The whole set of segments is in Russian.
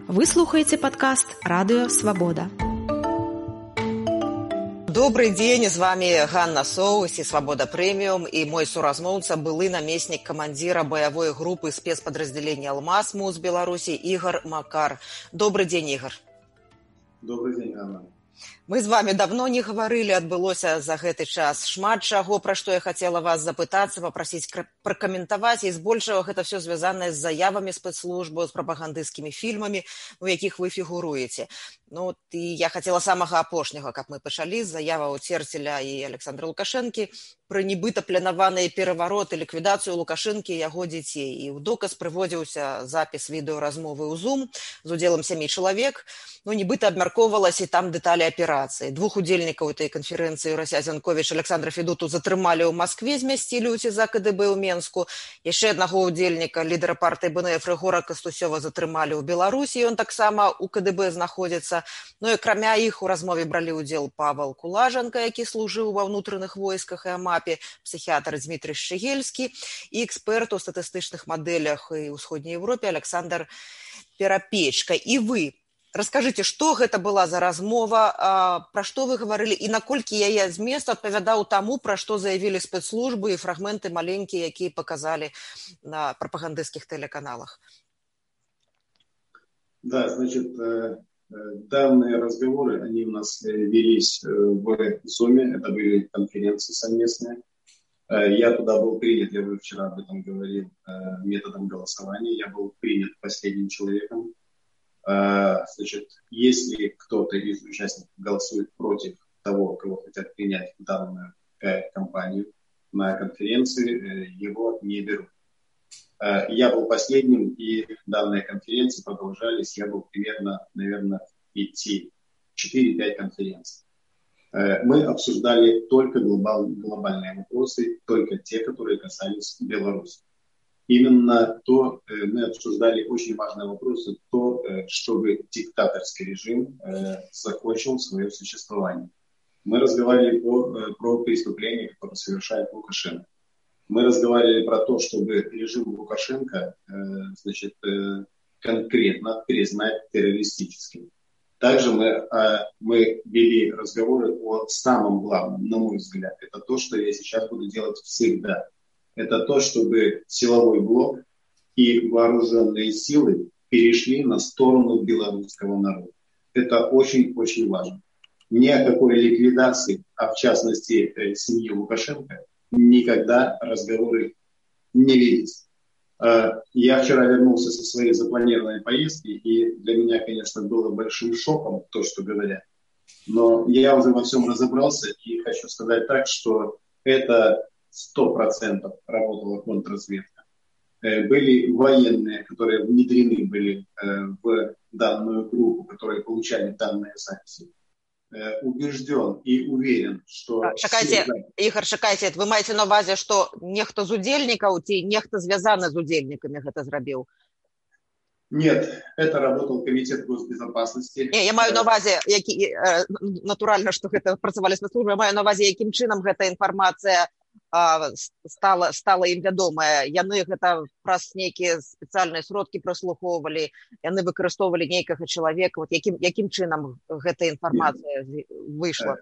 Вы слухаеце падкаст «Радыё Свабода». Добрый день, с вами Ганна Соус и «Свобода Премиум» и мой суразмоўца, былы намеснік камандзіра баявой группы спецподразделения «Алмаз» МУЗ Беларуси Игорь Макар. Добрый день, Игорь. Добрый день, Ганна. Мы з вами давно не гаварылі, адбылося за гэты час шмат чаго, пра што я хацела вас запытацца, папрасіць пракаментаваць, і збольшага гэта все звязанае з заявамі спецслужбы, з прапагандысцкімі фільмамі, у якіх вы фігуруеце. Ну, і я хацела самага апошняга, каб мы пачалі з заяваў Церцеля і Александра Лукашэнкі пра нібыта планаваныя перавароты, ліквідацыю Лукашэнкі і яго дзяцей. І ў доказ прыводзіўся запіс відэаразмовы ў Zoom з удзелам 7 чалавек. Ну, нібыта абмяркоўвалася там дэталі аперацыі. Двух удзельнікаў этой канферэнцыі Расія Зянковіч, Александра Федуту затрымалі ў Маскве, змясцілі ў ЦЗ КДБ ў Менску. Яшчэ аднаго удзельніка, лідара партыі БНФ Рыгора Кастусёва, затрымалі ў Беларусі, ён таксама ў КДБ знаходзіцца. Ну і акрамя іх у размове бралі ўдзел Павел Кулаженко, які служыў ва ўнутраных войсках і АМАПе, псіхіатр Дмітрий Шчыгельскі і эксперт у статыстычных мадэлях і ўсходняй Европе Александр Перапечка. І вы раскажыце, што гэта была за размова, пра што вы гаварылі і наколькі яе змест адпавядаў таму, пра што заявілі спецслужбы і фрагменты маленькія, якія паказалі на прапагандысцкіх тэлеканалах. Да, значит, данные разговоры, они у нас велись в Zoom, это были конференции совместные. Я туда был принят, я уже вчера об этом говорил, методом голосования. Я был принят последним человеком. Значит, если кто-то из участников голосует против того, кого хотят принять в данную компанию на конференции, его не берут. Я был последним, и данные конференции продолжались. Я был примерно, наверное, 4-5 конференций. Мы обсуждали только глобальные вопросы, только те, которые касались Беларуси. Именно то мы обсуждали очень важные вопросы, то, чтобы диктаторский режим закончил свое существование. Мы разговаривали про преступления, которые совершает Лукашенко. Мы разговаривали про то, чтобы режим Лукашенко, значит, конкретно признать террористическим. Также мы вели разговоры о самом главном, на мой взгляд. Это то, что я сейчас буду делать всегда. Это то, чтобы силовой блок и вооруженные силы перешли на сторону белорусского народа. Это очень-очень важно. Ни о какой ликвидации, а в частности семьи Лукашенко, никогда разговоры не велись. Я вчера вернулся со своей запланированной поездки, и для меня, конечно, было большим шоком то, что говорят. Но я уже во всем разобрался, и хочу сказать так, что это 100% работала контрразведка. Были военные, которые внедрены были в данную группу, которые получали данные записи. Убежден и уверен, что... Ігор, чакайце, вы маеце на увазе, што нехта з удзельнікаў ці нехта звязаны з удзельнікамі гэта зрабіў? Нет, это работал комитет госбезопасности. Не, я маю на увазе, натуральна, што гэта працавалі спецслужбы, я маю на увазе, якім чынам гэта інфармацыя стала ім вядомая. Яны гэта праз нейкія спецыяльныя сродкі праслухоўвалі, яны выкарыстоўвалі нейкага чалавека. Вот якім чынам гэта інфармацыя выйшла?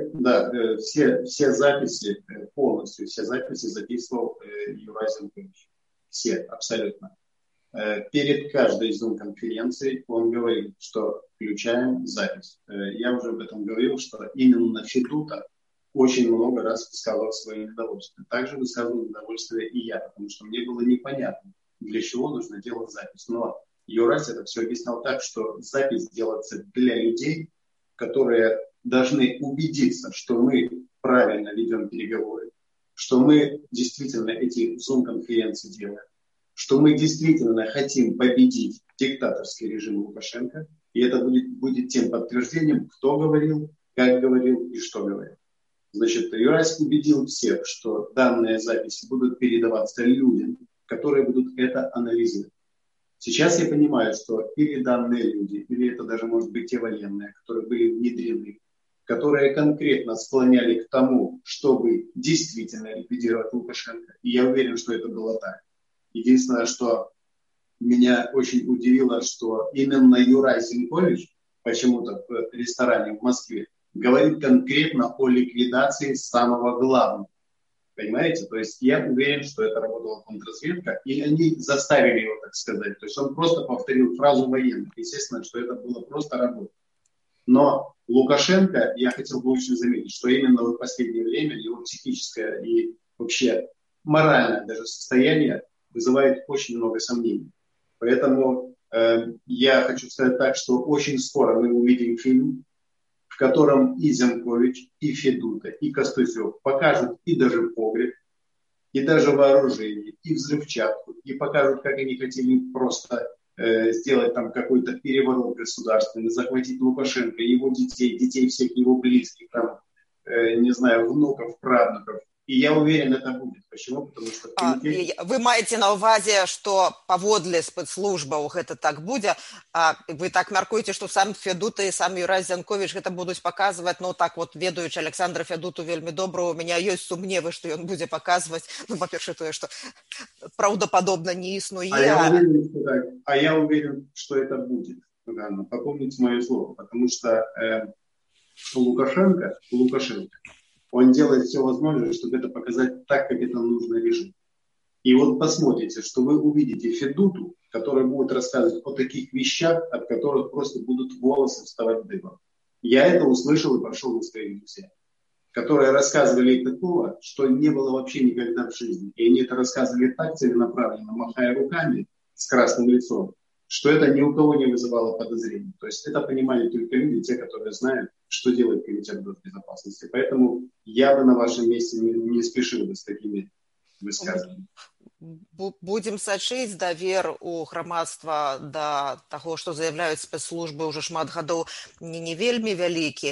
Все записи, полностью все записи записывал Юрай Зенкович. Все, абсолютно. Перед каждой Zoom-конференцией он говорил, что включаем запись. Я уже об этом говорил, что именно Федута очень много раз высказывал свое недовольство. Также высказывал недовольствие и я, потому что мне было непонятно, для чего нужно делать запись. Но Юрась это все объяснял так, что запись делается для людей, которые должны убедиться, что мы правильно ведем переговоры, что мы действительно эти Zoom-конференции делаем, что мы действительно хотим победить диктаторский режим Лукашенко, и это будет тем подтверждением, кто говорил, как говорил и что говорил. Значит, Юрась убедил всех, что данные записи будут передаваться людям, которые будут это анализировать. Сейчас я понимаю, что или данные люди, или это даже может быть те военные, которые были внедрены, которые конкретно склоняли к тому, чтобы действительно ликвидировать Лукашенко. И я уверен, что это было так. Единственное, что меня очень удивило, что именно Юрай Зинкович почему-то в ресторане в Москве говорит конкретно о ликвидации самого главного. Понимаете? То есть я уверен, что это работала контрразведка, и они заставили его, так сказать. То есть он просто повторил фразу военных. Естественно, что это было просто работа. Но Лукашенко, я хотел бы очень заметить, что именно в последнее время его психическое и вообще моральное даже состояние вызывает очень много сомнений. Поэтому я хочу сказать так, что очень скоро мы увидим фильм, в котором и Зенкович, и Федута, и Костусев покажут и даже погреб, и даже вооружение, и взрывчатку, и покажут, как они хотели просто сделать там какой-то переворот государственный, захватить Лукашенко, его детей, детей всех его близких, там, не знаю, внуков, правнуков. И я уверен, это будет. Почему? Потому что... Вы маете на увазе, што паводле спецслужбаў гэта так будзе, вы так мяркуеце, што сам Федута і сам Юрай Зянковіч гэта будуць паказваць, ну так вот, ведаючы Александра Федуту вельмі добра, у меня ёсць сумневы, што ён будзе паказваць, ну, па-першае, тое, што праўдападобна не існуе. А я уверен, что это будет. Попомните мое слово, потому что Лукашенко, он делает все возможное, чтобы это показать так, как это нужно режиму. И вот посмотрите, что вы увидите Федуту, который будет рассказывать о таких вещах, от которых просто будут волосы вставать дыбом. Я это услышал и пошел на своих друзей, которые рассказывали такого, что не было вообще никогда в жизни. И они это рассказывали так целенаправленно, махая руками с красным лицом, что это ни у кого не вызывало подозрений. То есть это понимали только люди, те, которые знают, что делает Комитет госбезопасности. Поэтому я бы на вашем месте не спешил бы с такими высказываниями. Будем сачыць, давер у грамадства да таго, што заяўляюць спецслужбы ўжо шмат гадоў, не вельмі вялікі.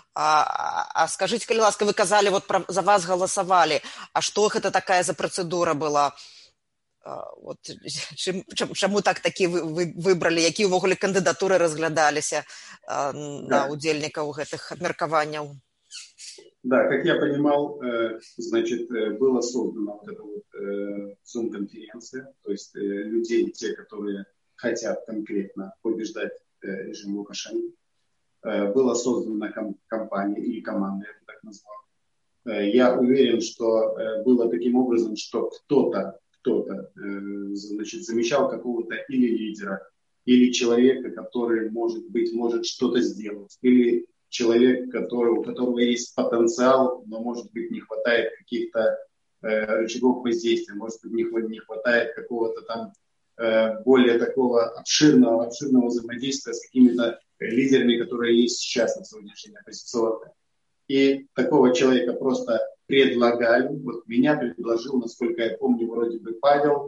А скажыце, калі ласка, вы казалі, вот за вас галасавалі, а што гэта такая за працэдура была? Вот, чаму такі выбралі, якія ўвогуле кандыдатуры разглядаліся на удзельнікаў гэтых абмеркаванняў? Да, как я понимал, значит, была создана вот эта вот Zoom-конференция, то есть людей, те, которые хотят конкретно побеждать режим Лукашенко. Была создана компания или команда, я бы так назвал. Я уверен, что было таким образом, что кто-то, значит, замечал какого-то или лидера, или человека, который, может что-то сделать, или человек, у которого есть потенциал, но, может быть, не хватает каких-то рычагов воздействия, может быть, не хватает какого-то там более такого обширного взаимодействия с какими-то лидерами, которые есть сейчас на сегодняшний день оппозиционные. И такого человека просто предлагали. Вот меня предложил, насколько я помню, вроде бы Павел,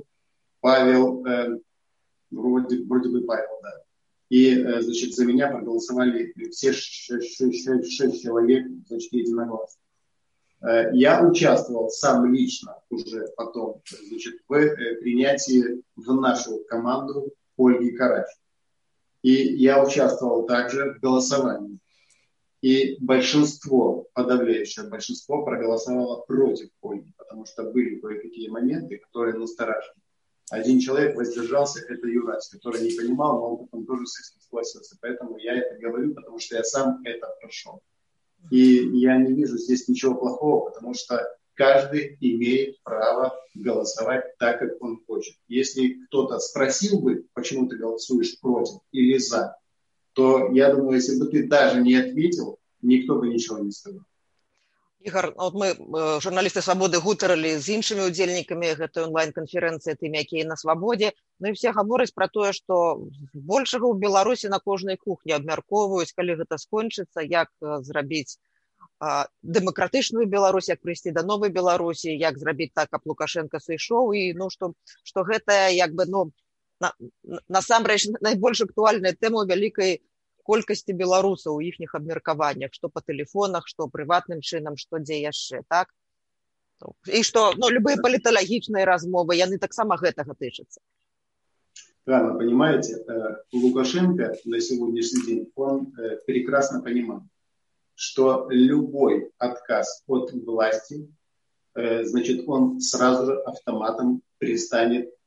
вроде бы Павел, да. И, значит, за меня проголосовали все 6 человек, значит, единогласно. Я участвовал сам лично уже потом, значит, в принятии в нашу команду Ольги Карач. И я участвовал также в голосовании. И подавляющее большинство проголосовало против Ольги, потому что были кое-какие моменты, которые настораживали. Один человек воздержался, это Юрай, который не понимал, но он потом тоже с этим согласился. Поэтому я это говорю, потому что я сам это прошел. И я не вижу здесь ничего плохого, потому что каждый имеет право голосовать так, как он хочет. Если кто-то спросил бы, почему ты голосуешь против или за, то я думаю, если бы ты даже не ответил, никто бы ничего не сказал. Ігор, от ми, журналісти «Свабоды», гутарылі з іншымі ўдзельнікамі гэтай онлайн-канферэнцыі, тымі, якія на «Свабодзе», ну і все гавораць пра тое, што большага ў Беларусі на кожнай кухні абмяркоўваюць, калі гэта скончыцца, як зрабіць дэмакратычную Беларусь, як прыйсці да новай Беларусі, як зрабіць так, каб Лукашенко сышоў, і ну, што гэта, як бы, ну, насамрэч найбольш актуальная тэма ў вялікай колькасці беларусаў у іхніх абмеркаваннях, што па тэлефонах, што прыватным чынам, што дзе яшчэ, так? І што, ну, любыя паліталагічныя размовы, яны таксама гэтага тычацца. Правильно понимаете, Лукашенко на сегодняшний день, он прекрасно понимает, что любой отказ от власти, значит, он сразу же автоматом перестанет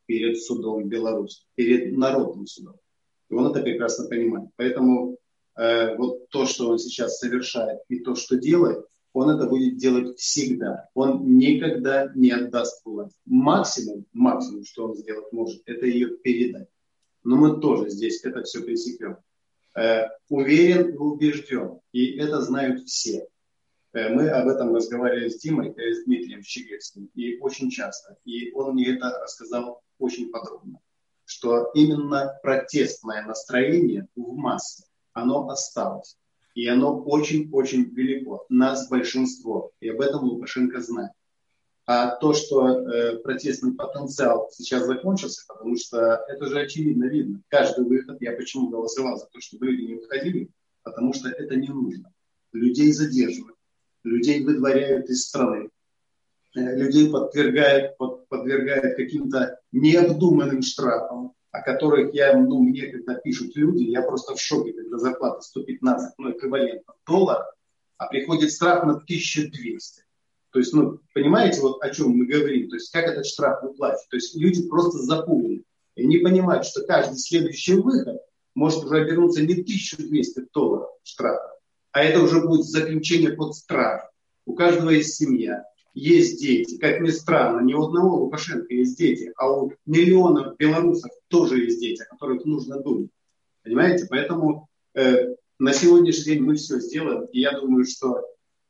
перед судом Беларуси, перед народным судом. И он это прекрасно понимает. Поэтому вот то, что он сейчас совершает, и то, что делает, он это будет делать всегда. Он никогда не отдаст власть. Максимум, что он сделать может, это ее передать. Но мы тоже здесь это все пресекем. Уверен и убежден. И это знают все. Мы об этом разговаривали с Димой, с Дмитрием Щегельским, и очень часто. И он мне это рассказал очень подробно. Что именно протестное настроение в массе, оно осталось. И оно очень-очень велико. Нас большинство. И об этом Лукашенко знает. А то, что протестный потенциал сейчас закончился, потому что это же очевидно видно. Каждый выход, я почему голосовал за то, чтобы люди не выходили, потому что это не нужно. Людей задерживают, людей выдворяют из страны, людей подвергают каким-то необдуманным штрафам, о которых мне когда пишут люди, я просто в шоке, когда зарплата 115, эквивалентно $, а приходит штраф на 1200. То есть, понимаете, вот о чем мы говорим, то есть как этот штраф выплачивать. То есть люди просто запуганы и не понимают, что каждый следующий выход может уже обернуться не $1200 штрафа, а это уже будет заключение под стражу. У каждого есть семья, есть дети. Как ни странно, ни у одного Лукашенко есть дети, а у миллионов белорусов тоже есть дети, о которых нужно думать. Понимаете? Поэтому на сегодняшний день мы все сделаем. И я думаю, что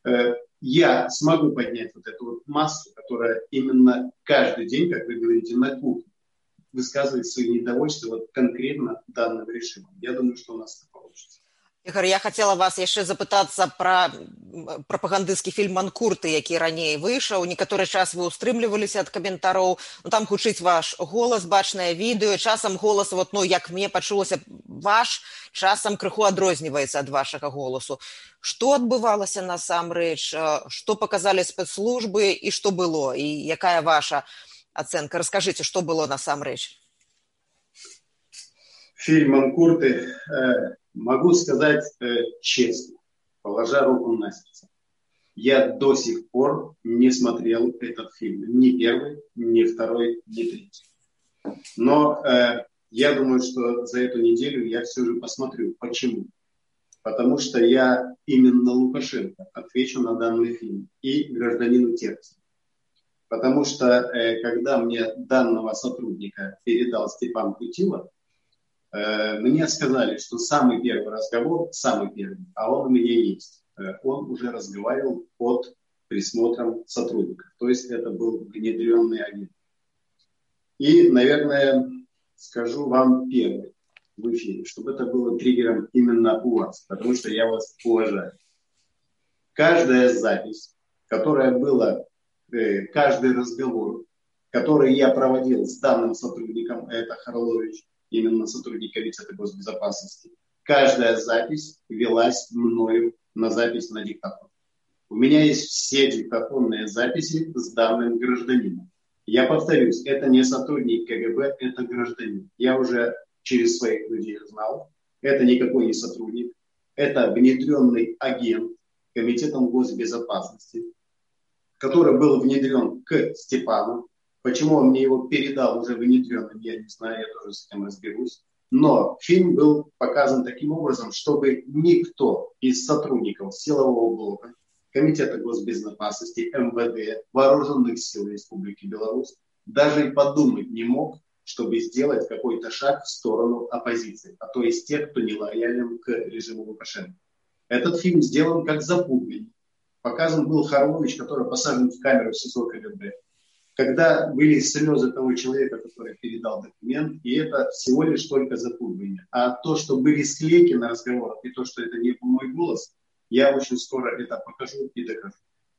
я смогу поднять вот эту вот массу, которая именно каждый день, как вы говорите, на кухне высказывает свои недовольства вот конкретно данным решением. Я думаю, что у нас это получится. Ігор, я хотела вас яшчэ запытацца пра прапагандысцкі фільм «Манкурты», які раней выйшаў. Некаторы час вы устрымліваліся ад каментароў. Там гучыць ваш голас, бачнае відэо. Часам голас, як мне пачулася, ваш часам крыху адрозніваецца ад вашага голасу. Што адбывалася насамрэч? Што паказалі спецслужбы і што было? І якая ваша ацэнка? Раскажыце, што было насамрэч? Фильм «Манкурты», могу сказать честно, положа руку на сердце, я до сих пор не смотрел этот фильм. Ни первый, ни второй, ни третий. Но я думаю, что за эту неделю я все же посмотрю. Почему? Потому что я именно Лукашенко отвечу на данный фильм и гражданину Терцу. Потому что когда мне данного сотрудника передал Степан Кутилов, мне сказали, что самый первый разговор, а он у меня есть. Он уже разговаривал под присмотром сотрудников. То есть это был внедренный агент. И, наверное, скажу вам первый в эфире, чтобы это было триггером именно у вас, потому что я вас уважаю. Каждая запись, которая была, каждый разговор, который я проводил с данным сотрудником, это Харлович, именно сотрудник Комитета госбезопасности, каждая запись велась мною на запись на диктофон. У меня есть все диктофонные записи с данным гражданином. Я повторюсь, это не сотрудник КГБ, это гражданин. Я уже через своих людей знал. Это никакой не сотрудник. Это внедренный агент Комитетом госбезопасности, который был внедрен к Степану. Почему он мне его передал уже внедренным, я не знаю, я тоже с этим разберусь. Но фильм был показан таким образом, чтобы никто из сотрудников силового блока, Комитета госбезопасности, МВД, Вооруженных сил Республики Беларусь даже и подумать не мог, чтобы сделать какой-то шаг в сторону оппозиции, а то есть тех, кто не лоялен к режиму Лукашенко. Этот фильм сделан как запугивание. Показан был Харлович, который посажен в камеру в СИЗО КГБ. Когда были слезы того человека, который передал документ, и это всего лишь только запугивание. А то, что были склейки на разговорах, и то, что это не был мой голос, я очень скоро это покажу и докажу.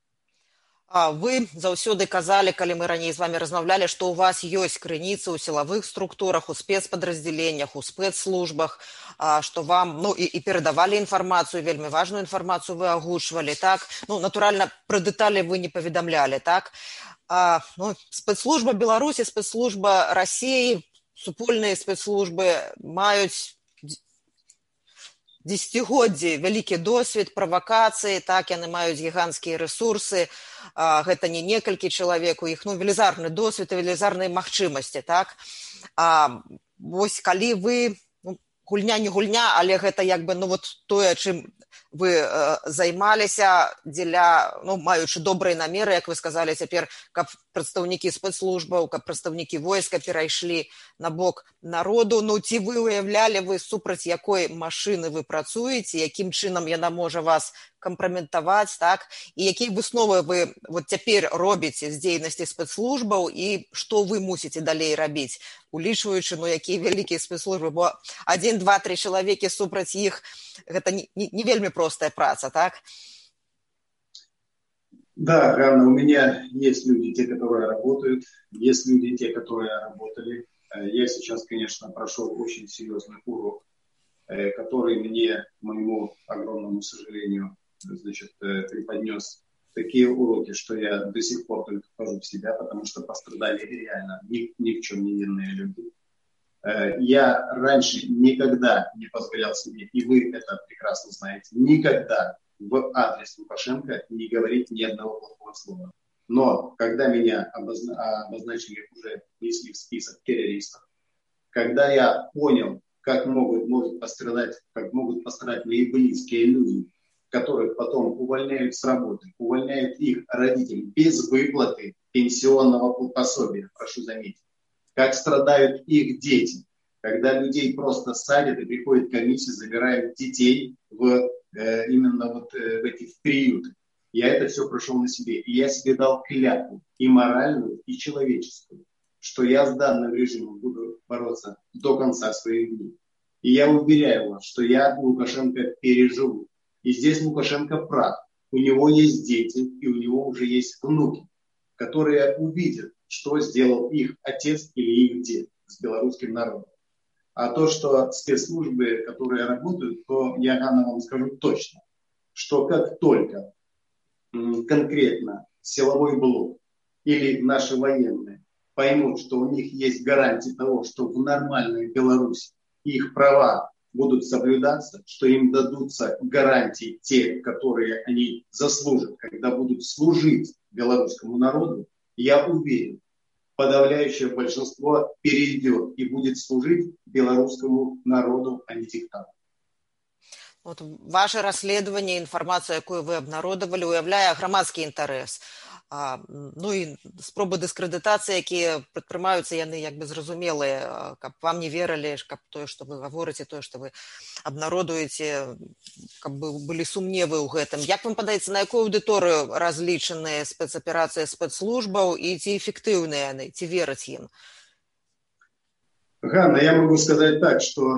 Вы заўсёды казалі, калі мы раней з вами размаўлялі, што у вас ёсць крыніцы ў сілавых структурах, у спецпадраздзяленнях, у спецслужбах, што вам і перадавалі інфармацыю, вельмі важную інфармацыю вы агучвалі, так? Натуральна, пра дэталі вы не паведамлялі, так? Спецслужба Беларусі, спецслужба Расіі, супольныя спецслужбы маюць дзесяцігоддзі вялікі досвед правакацыі, так, яны маюць гіганцкія рэсурсы, гэта не некалькі чалавек, у іх велізарны досвед і велізарныя магчымасці, так. Вось калі вы, гульня не гульня, але гэта як бы, тое, чым вы займаліся, маючы добрыя намеры, як вы сказалі цяпер, каб прадстаўнікі спецслужбаў, каб прадстаўнікі войска перайшлі на бок народу, ці вы уяўлялі супраць якой машыны вы працуеце, якім чынам яна можа вас кампраметаваць, так, і якія высновы вы цяпер робіце з дзейнасці спецслужбаў і што вы мусіце далей рабіць, улічваючы, якія вялікія спецслужбы, бо 1, 2, 3 чалавекі супраць іх, гэта не вельмі простая праца, так? Да, Ганна, у меня есть люди, те, которые работают, есть люди, те, которые работали. Я сейчас, конечно, прошел очень серьезный урок, который мне, к моему огромному сожалению, преподнес такие уроки, что я до сих пор только вхожу в себя, потому что пострадали реально ни в чем не винные люди. Я раньше никогда не позволял себе, и вы это прекрасно знаете, никогда в адрес Лукашенко не говорить ни одного плохого слова. Но когда меня обозначили, уже внесли в список террористов, когда я понял, как могут пострадать мои близкие люди, которых потом увольняют с работы, увольняют их родители без выплаты пенсионного пособия, прошу заметить, как страдают их дети, когда людей просто садят и приходит комиссия, забирают детей именно в эти приюты. Я это все прошел на себе. И я себе дал клятву и моральную, и человеческую, что я с данным режимом буду бороться до конца своих дней. И я уверяю вас, что я Лукашенко переживу. И здесь Лукашенко прав. У него есть дети, и у него уже есть внуки, которые увидят, что сделал их отец или их дед с белорусским народом. А то, что спецслужбы, которые работают, то я, Ганна, вам скажу точно, что как только конкретно силовой блок или наши военные поймут, что у них есть гарантии того, что в нормальной Беларуси их права будут соблюдаться, что им дадутся гарантии те, которые они заслужат, когда будут служить белорусскому народу, я уверен, подавляющее большинство перейдет и будет служить белорусскому народу, а не диктатору. Ваше расследаванне, інфармацыя, якую вы абнародавалі, уяўляе грамадскі інтарэс. І спробы дыскрэдытацыі, якія прадпрымаюцца, яны як бы зразумелыя, каб вам не верылі, каб тое, што вы гаворыце, тое, што вы абнародуеце, каб былі сумневы ў гэтым. Як вам падаецца, на якую аўдыторыю разлічаныя спецаперацыі спецслужбаў і ці эфектыўныя яны, ці вераць ім? Ганна, я могу сказать так, что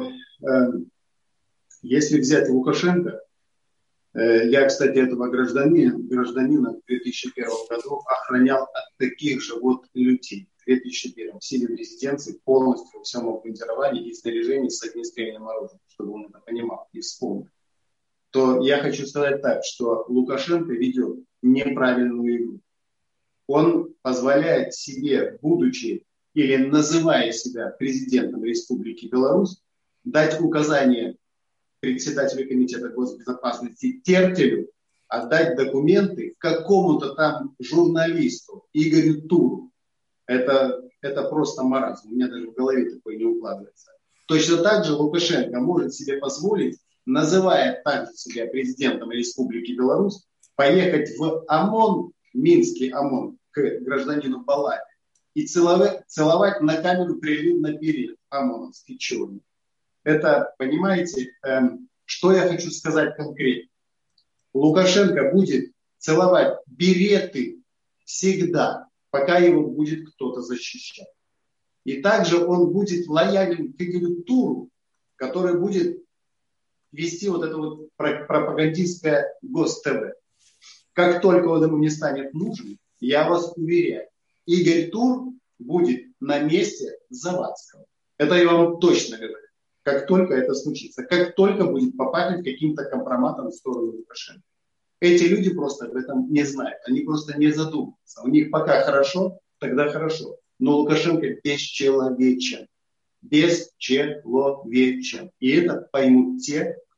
если взять Лукашенко, я, кстати, этого гражданина в 2001 году охранял от таких же людей. В 2001 сидя в резиденции полностью во всем обмундировании и снаряжении с огнестрельным оружием, чтобы он это понимал и вспомнил. То я хочу сказать так, что Лукашенко ведет неправильную игру. Он позволяет себе, будучи или называя себя президентом Республики Беларусь, дать указание председателю комитета госбезопасности Тертелю отдать документы какому-то там журналисту Игорю Туру. Это просто маразм. У меня даже в голове такое не укладывается. Точно так же Лукашенко может себе позволить, называя также себя президентом Республики Беларусь, поехать в ОМОН, Минский ОМОН, к гражданину Балаеву и целовать на камеру прилюдно берет ОМОНовский черный. Это, понимаете, что я хочу сказать конкретно. Лукашенко будет целовать береты всегда, пока его будет кто-то защищать. И также он будет лоялен к Игорю Туру, который будет вести это пропагандистское ГосТВ. Как только он ему не станет нужен, я вас уверяю, Игорь Тур будет на месте Завадского. Это я вам точно говорю. Как только это случится, как только будет попахивать каким-то компроматом в сторону Лукашенко. Эти люди просто об этом не знают, они просто не задумываются. У них пока хорошо, тогда хорошо. Но Лукашенко бесчеловечен. Бесчеловечен. И это поймут те,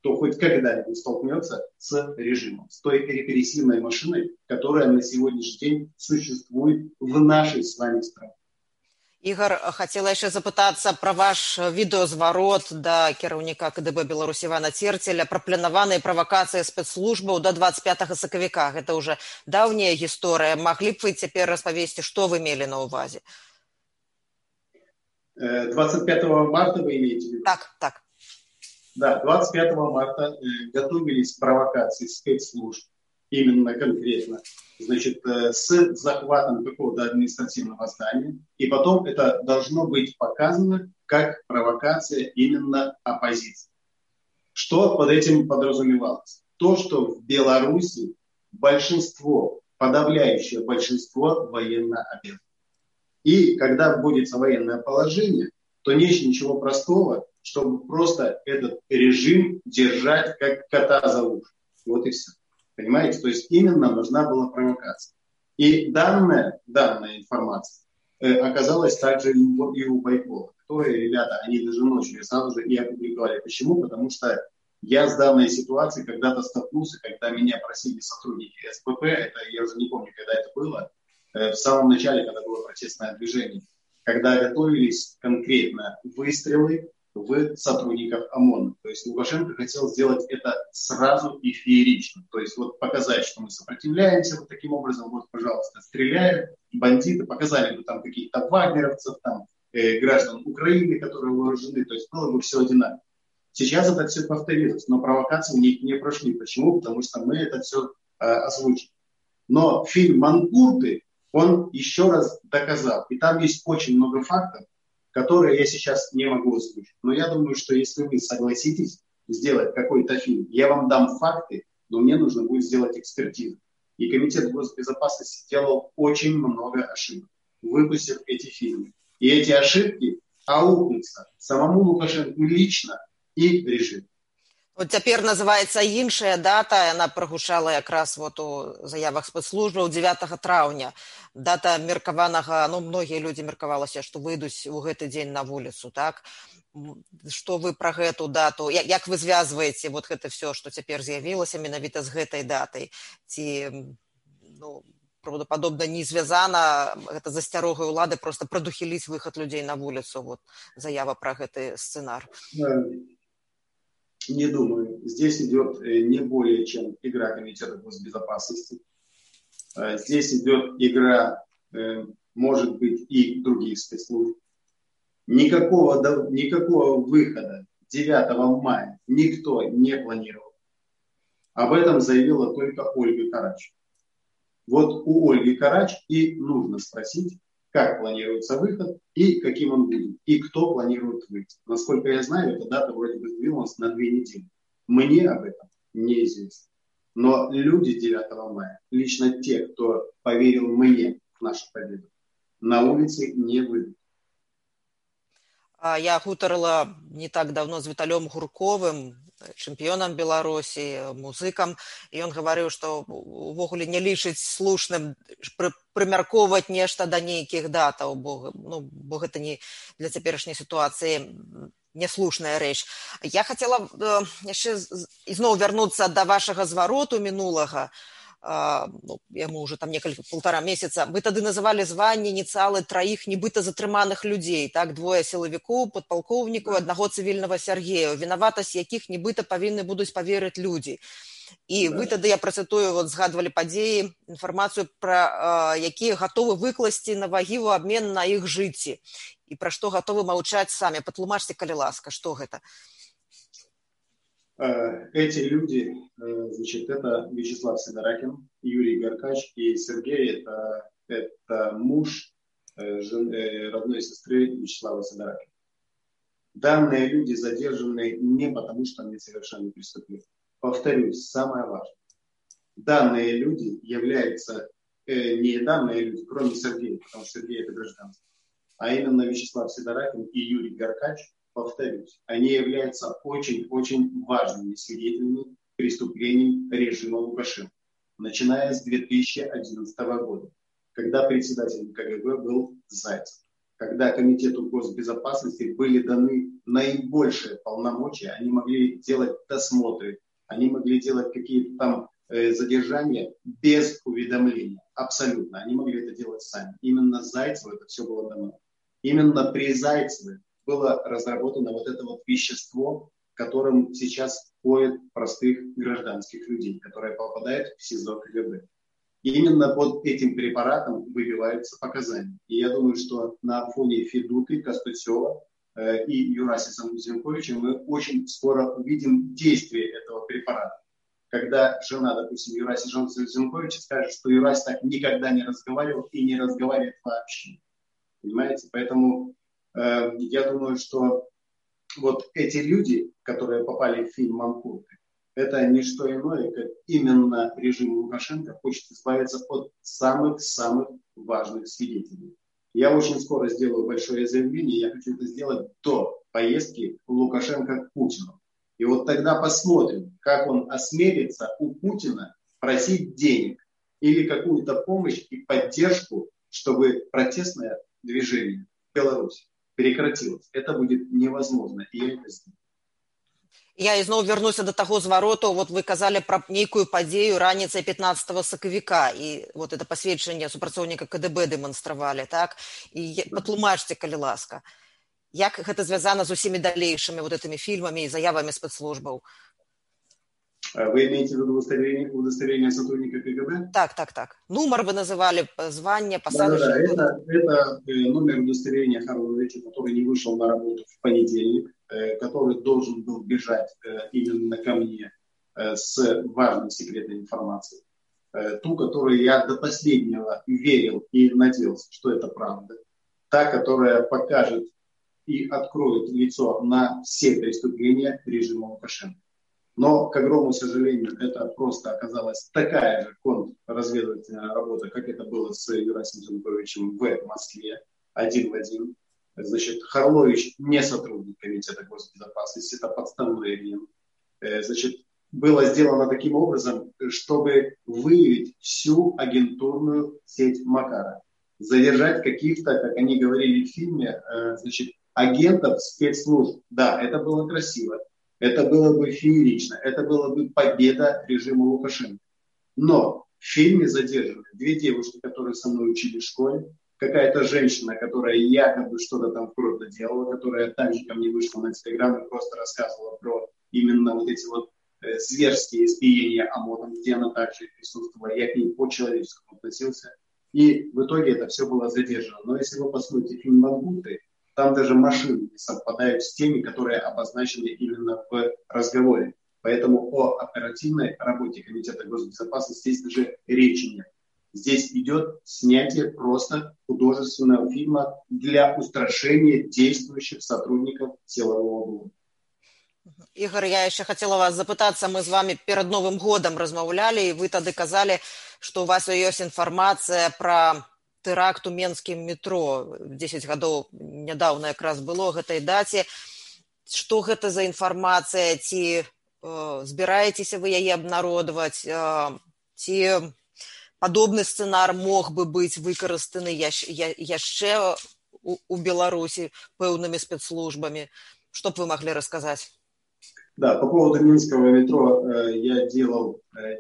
кто хоть когда-нибудь столкнется с режимом, с той репрессивной машиной, которая на сегодняшний день существует в нашей с вами стране. Ігор, хацела яшчэ запытацца пра ваш відэазварот да кіраўніка КДБ Беларусі Івана Церцеля пра планаваныя правакацыі спецслужбаў да 25 сакавіка. Гэта ўжо даўняя гісторыя. Маглі б вы цяпер распавесці, што вы мелі на ўвазе? 25 марта вы имеете в виду? Так. Да, 25 марта готовились провокации спецслужб, именно конкретно, значит, с захватом какого-то административного здания, и потом это должно быть показано как провокация именно оппозиции. Что под этим подразумевалось? То, что в Беларуси большинство, подавляющее большинство военно обязанных. И когда вводится военное положение, то нет ничего простого, чтобы просто этот режим держать как кота за уши. Вот и все. Понимаете? То есть именно нужна была провокация. И данная информация оказалась также и у Байкова, которые, ребята, они даже ночью сразу же и опубликовали. Почему? Потому что я с данной ситуацией когда-то столкнулся, когда меня просили сотрудники СПП, это я уже не помню, когда это было, в самом начале, когда было протестное движение, когда готовились конкретно выстрелы в сотрудников ОМОНа. То есть Лукашенко хотел сделать это сразу и феерично. То есть вот показать, что мы сопротивляемся вот таким образом, вот, пожалуйста, стреляют, бандиты, показали бы там каких-то вагнеровцев, там, граждан Украины, которые вооружены, то есть было бы все одинаково. Сейчас это все повторилось, но провокации у них не прошли. Почему? Потому что мы это все озвучили. Но фильм «Манкурты», он еще раз доказал, и там есть очень много фактов, которые я сейчас не могу озвучить. Но я думаю, что если вы согласитесь сделать какой-то фильм, я вам дам факты, но мне нужно будет сделать экспертизу. И Комитет госбезопасности сделал очень много ошибок, выпустив эти фильмы. И эти ошибки аукнутся самому Лукашенко лично и режиму. Вот цяпер называецца іншая дата, яна прагучала якраз вот у заявах спецслужбаў 9 траўня. Дата меркаванага, многія людзі меркавалася, што выйдуць у гэты дзень на вуліцу, так? Што вы пра гэту дату, як вы звязваеце вот гэта все, што цяпер з'явілася менавіта з гэтай датай? Ці, правдападобна, не звязана гэта з асцярогай улады проста прадухіліць выхад людзей на вуліцу, вот заява пра гэты сцэнар? Не думаю. Здесь идет не более чем игра Комитета госбезопасности. Здесь идет игра, может быть, и других спецслужб. Никакого выхода 9 мая никто не планировал. Об этом заявила только Ольга Карач. Вот у Ольги Карач и нужно спросить, как планируется выход и каким он будет, и кто планирует выйти. Насколько я знаю, эта дата вроде бы сдвинулась на 2 недели. Мне об этом неизвестно. Но люди 9 мая, лично те, кто поверил мне в нашу победу, на улице не выйдут. Я гутарыла не так давно з Віталём Гурковым, чэмпіёнам Беларусі, музыкам, і ён гаварыў, што увогуле не лічыць слушным прымяркоўваць нешта да нейкіх датаў, бо гэта не для цяперашняй сітуацыі няслушная рэч. Я хацела яшчэ ізноў вярнуцца да вашага звароту мінулага, яму уже там полтора месяца. Вы тады называлі званні, ініцыялы 3 нібыта затрыманых людзей, так, 2 сілавікоў, падпалкоўнікаў, 1 цывільнага Сергея, вінаватасць якіх нібыта павінны будуць паверыць людзі. І вы тады, я працытую, згадвалі падзеі, інфармацыю, пра якія гатовы выкласці на вагі ў абмен на іх жыцці. І пра што гатовы маўчаць самі. Патлумачце, калі ласка, што гэта? Эти люди, значит, это Вячеслав Сидоракин, Юрий Горкач и Сергей, это муж родной сестры Вячеслава Сидоракина. Данные люди задержаны не потому, что они совершали преступление. Повторюсь, самое важное. Данные люди являются не данные люди, кроме Сергея, потому что Сергей это гражданство, а именно Вячеслав Сидоракин и Юрий Горкач. Повторюсь, они являются очень-очень важными свидетелями преступлений режима Лукашенко, начиная с 2011 года, когда председателем КГБ был Зайцев. когда Комитету госбезопасности были даны наибольшие полномочия, они могли делать досмотры, они могли делать какие-то там задержания без уведомления. Абсолютно. Они могли это делать сами. Именно Зайцеву это все было дано. Именно при Зайцеве было разработано вот это вот вещество, которым сейчас входят простых гражданских людей, которые попадают в СИЗО КГБ. И именно под этим препаратом выбиваются показания. И я думаю, что на фоне Федуты, Костусева и Юраси Зенковича мы очень скоро увидим действие этого препарата. Когда жена, допустим, Юраси Зенковича скажет, что Юрась так никогда не разговаривал и не разговаривает вообще. Понимаете? Поэтому я думаю, что вот эти люди, которые попали в фильм «Манкурты», это не что иное, как именно режим Лукашенко хочет избавиться от самых-самых важных свидетелей. Я очень скоро сделаю большое заявление, я хочу это сделать до поездки Лукашенко к Путину. И вот тогда посмотрим, как он осмелится у Путина просить денег или какую-то помощь и поддержку, чтобы протестное движение в Беларуси прекратилось. Это будет невозможно, и я это сделаю. Я ізноў вярнуся до таго звароту. Вот вы казалі пра нейкую падзею раніцай 15 сакавіка, і вот это пасведчанне супрацоўніка КДБ дэманстравалі, так? І патлумачце, калі ласка, як гэта звязана з усімі далейшымі вот этими фільмамі і заявамі спецслужбаў? Вы имеете в виду удостоверение сотрудника КГБ? Так. Нумар вы называли, звание, посаду. Да. Это номер удостоверения Харловича, который не вышел на работу в понедельник, который должен был бежать именно ко мне с важной секретной информацией. Ту, которую я до последнего верил и надеялся, что это правда. Та, которая покажет и откроет лицо на все преступления режима Лукашенко. Но, к огромному сожалению, это просто оказалась такая же контрразведывательная работа, как это было с Юрасем Зенковичем в Москве, один в один. Значит, Харлович не сотрудник Комитета госбезопасности, это подставной агент. Значит, было сделано таким образом, чтобы выявить всю агентурную сеть Макара. Задержать каких-то, как они говорили в фильме, значит, агентов спецслужб. Да, это было красиво. Это было бы феерично, это была бы победа режима Лукашенко. Но в фильме задержаны две девушки, которые со мной учили в школе, какая-то женщина, которая якобы что-то там круто делала, которая также ко мне вышла на Инстаграм и просто рассказывала про именно вот эти вот зверские избиения ОМОНом, где она также присутствовала, я к ней по-человеческому относился. И в итоге это все было задержано. Но если вы посмотрите фильм «Манкурты», там даже машины не совпадают с теми, которые обозначены именно в разговоре. Поэтому о оперативной работе Комитета госбезопасности здесь даже речи нет. Здесь идет снятие просто художественного фильма для устрашения действующих сотрудников силового блока. Ігор, я яшчэ хацела вас запытацца, мы з вами перад Новым годам размаўлялі, і вы тады казалі, што у вас ёсць інфармацыя пра тэракт у менскім метро. 10 гадоў нядаўна якраз было гэтай даце. Што гэта за інфармацыя? Ці збіраецеся вы яе абнародаваць? Ці падобны сцэнар мог бы быць выкарыстаны яшчэ у Беларусі пэўнымі спецслужбамі? Што б вы маглі расказаць? Да, по поводу Минского метро я делал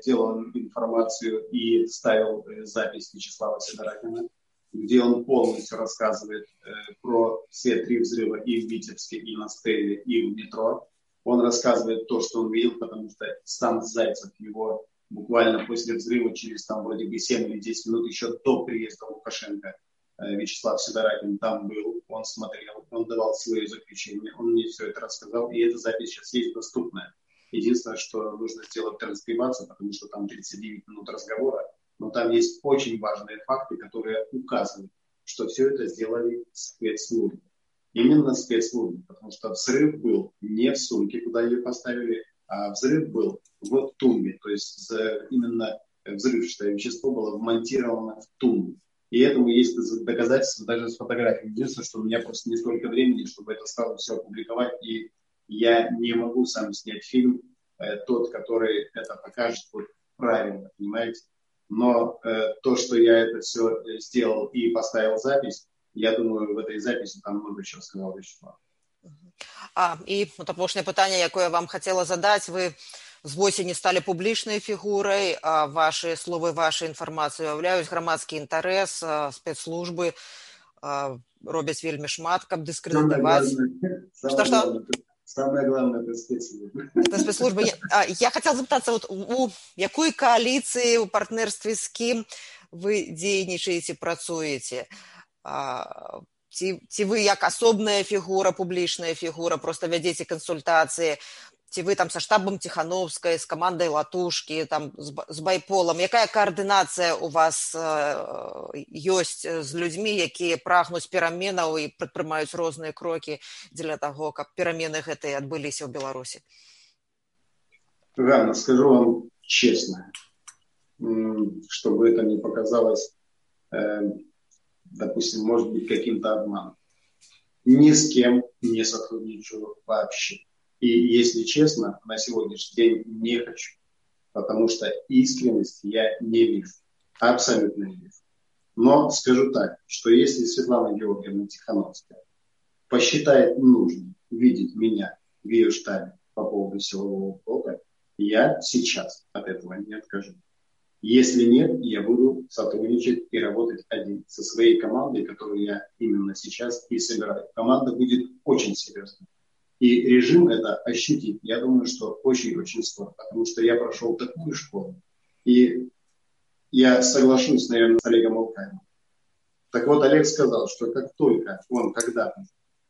информацию и ставил запись Вячеслава Сидоракина, где он полностью рассказывает про все 3 взрыва и в Витебске, и на Стелле, и в метро. Он рассказывает то, что он видел, потому что сам Зайцев его буквально после взрыва через там вроде бы 7 или 10 минут еще до приезда Лукашенко Вячеслав Сидоракин там был, он смотрел, он давал свое заключение, он мне все это рассказал, и эта запись сейчас есть доступная. Единственное, что нужно сделать транскрибацию, потому что там 39 минут разговора, но там есть очень важные факты, которые указывают, что все это сделали спецслужбы. Именно спецслужбы, потому что взрыв был не в сумке, куда ее поставили, а взрыв был в тумбе, то есть именно взрывчатое вещество было вмонтировано в тумбу. И этому есть доказательства даже с фотографией. Единственное, что у меня просто не столько времени, чтобы это сразу все опубликовать. И я не могу сам снять фильм, тот, который это покажет вот правильно, понимаете? Но то, что я это все сделал и поставил запись, Я думаю, в этой записи там много чего сказал Вячеслав. І апошняе пытанне, якое вам хацела задаць, вы з восені сталі публічнай фігурай, вашы словы, ваша інфармацыя уяўляюць грамадскі інтарэс, спецслужбы робяць вельмі шмат, каб дыскрэдытаваць. Самое главное – это спецслужбы. Это спецслужбы. Я хотела запытаться, у якой коалиции, у партнерстве с кем вы дзейнічаеце, працуеце? Ці вы як асобная фігура, публічная фігура, просто вядзеце кансультацыі? Ці вы там са штабам Ціхановскай, з камандай Латушкі, там з байполам? Якая коаардынацыя у вас ёсць з людзьмі, якія прагнуць пераменаў і прадпрымаюць розныя крокі дзеля таго, каб перамены гэтыя адбыліся ў Беларусі? Ганна, скажу вам честно, чтобы это не показалось, допустим, может быть, каким-то обманом. Ни с кем не сотрудничаю вообще. И, если честно, на сегодняшний день не хочу, потому что искренности я не вижу, абсолютно не вижу. Но скажу так, что если Светлана Георгиевна Тихановская посчитает нужным видеть меня в ее штабе по поводу силового блока, я сейчас от этого не откажу. Если нет, я буду сотрудничать и работать один со своей командой, которую я именно сейчас и собираю. Команда будет очень серьезной. И режим это ощутит, я думаю, что очень-очень скоро, потому что я прошел такую школу. И я соглашусь, наверное, с Олегом Алкаевым. Так вот, Олег сказал, что как только он когда-то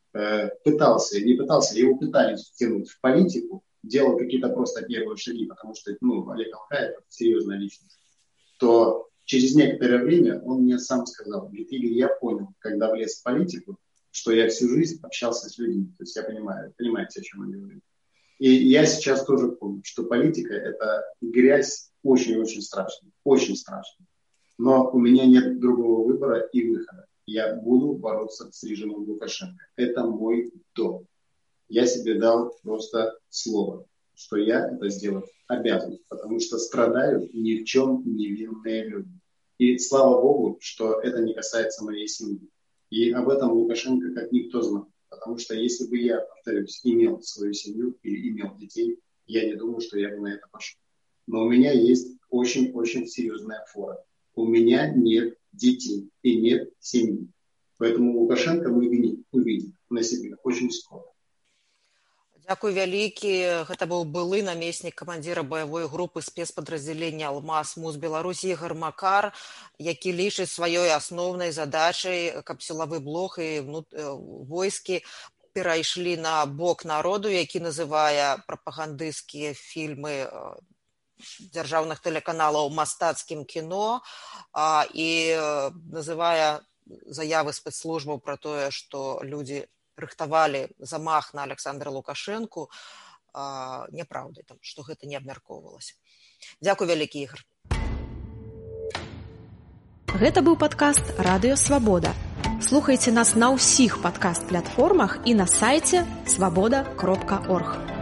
его пытались втянуть в политику, делал какие-то просто первые шаги, потому что Олег Алкаев – это серьезная личность, то через некоторое время он мне сам сказал: говорит, Игорь, я понял, когда влез в политику, что я всю жизнь общался с людьми. То есть я понимаете, о чем я говорю. И я сейчас тоже помню, что политика – это грязь очень-очень страшная. Очень страшная. Но у меня нет другого выбора и выхода. Я буду бороться с режимом Лукашенко. Это мой долг. Я себе дал просто слово, что я это сделать обязан, потому что страдают ни в чем невинные люди. И слава Богу, что это не касается моей семьи. И об этом Лукашенко как никто знал. Потому что если бы я, повторюсь, имел свою семью или имел детей, я не думаю, что я бы на это пошел. Но у меня есть очень-очень серьезная фора. У меня нет детей и нет семьи. Поэтому Лукашенко мы увидим на себе очень скоро. Дзякуй вялікі. Гэта быў былы намеснік камандзіра баявой групы спецпадраздзялення «Алмаз» МУЗ Беларусі Ігор Макар, які лічыць сваёй асноўнай задачай, каб сілавы блок і войскі перайшлі на бок народу, які называе прапагандысцкія фільмы дзяржаўных тэлеканалаў мастацкім кіно і называе заявы спецслужбаў пра тое, што людзі рыхтавалі замах на Александра Лукашэнку няпраўдай, што гэта не абмяркоўвалася. Дзякуй вялікі, Ігор. Гэта быў падкаст «Радыё Свабода». Слухайце нас на ўсіх падкаст-платформах і на сайце swaboda.org.